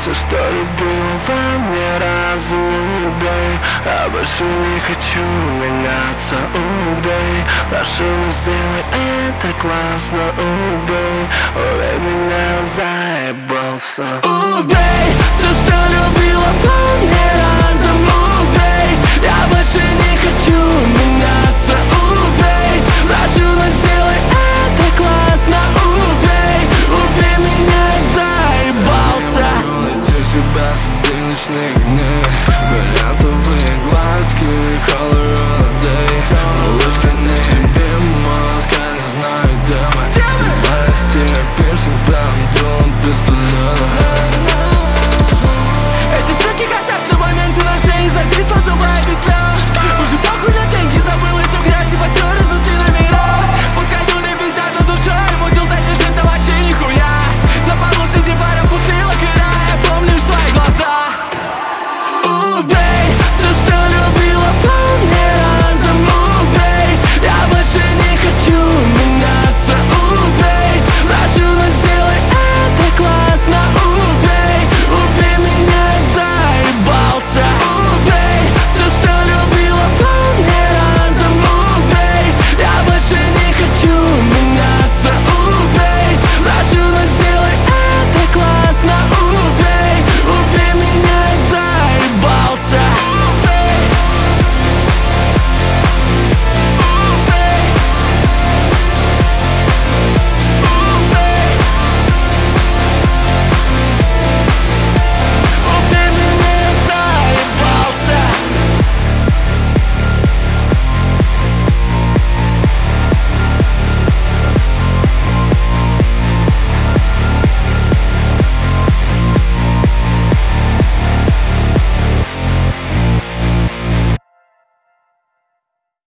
Все, что любила во мне, разубей. А больше не хочу меняться, убей. Прошу, не сделай это классно, убей. Убей меня, заебался. Убей все, что